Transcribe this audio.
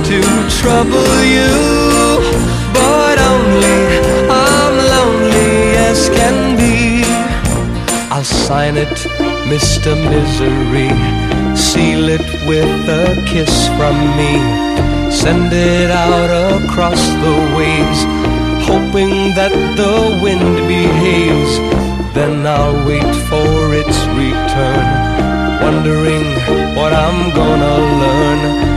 to trouble you, but only I'm lonely as can be. I'll sign it, Mr. Misery, seal it with a kiss from me, send it out across the waves, hoping that the wind behaves. Then I'll wait for its return, wondering what I'm gonna learn.